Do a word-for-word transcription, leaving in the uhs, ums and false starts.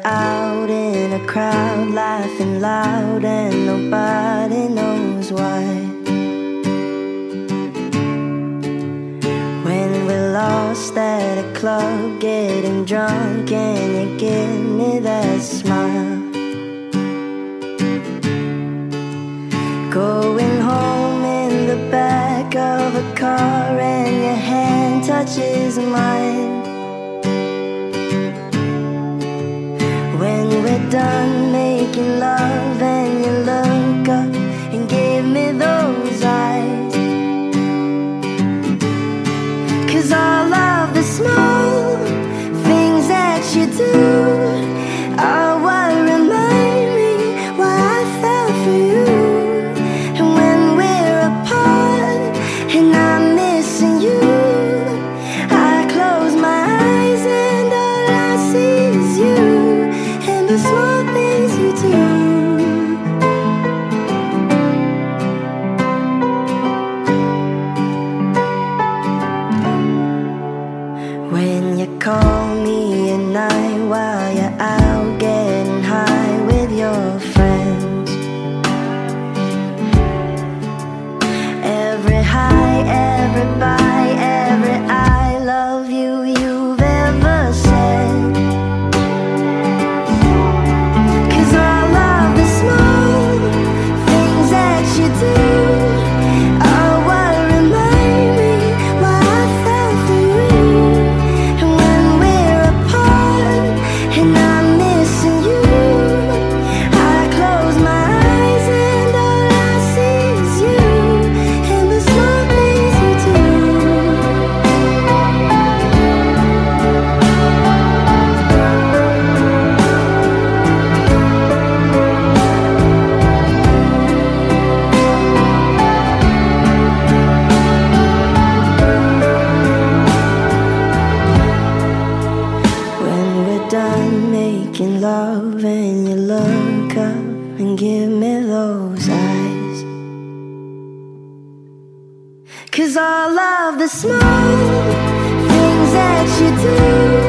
you're out in a crowd, laughing loud and nobody knows why. When we're lost at a club, getting drunk, and you give me that smile. Going home in the back of a car and your hand touches mine. When we're done making love and you look up and give me those eyes. 'Cause all of the small things that you do are what remind me why I fell for you. And when we're apart and I'm missing you, I close my eyes and all I see is you and the small things you do. When you call me at night while you're out getting high with your friends, every high, every bye, every I love you you've ever said. 'Cause all of the small things that you do are what remind me why I fell for you. And when we're apart and I'm missing you, I close my eyes and all I see is you and the small things you do. When we're done making love and you look up and give me those eyes. 'Cause all of the small things that you do